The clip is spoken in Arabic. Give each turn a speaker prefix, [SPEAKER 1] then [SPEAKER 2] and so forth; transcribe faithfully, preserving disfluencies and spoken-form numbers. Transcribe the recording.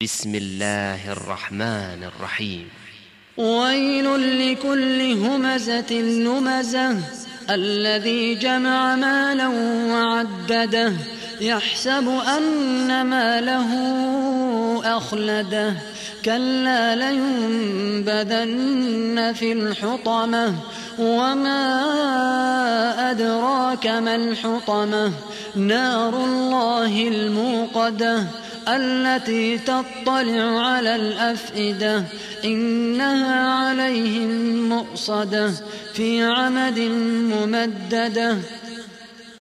[SPEAKER 1] بسم الله الرحمن الرحيم.
[SPEAKER 2] ويل لكل همزة لمزة الذي جمع مالا وعدده يحسب أن ماله أخلده كلا لينبذن في الحطمة وما أدراك ما الحطمة نار الله الموقدة التي تطلع على الأفئدة إنها عليهم مؤصدة في عمد ممددة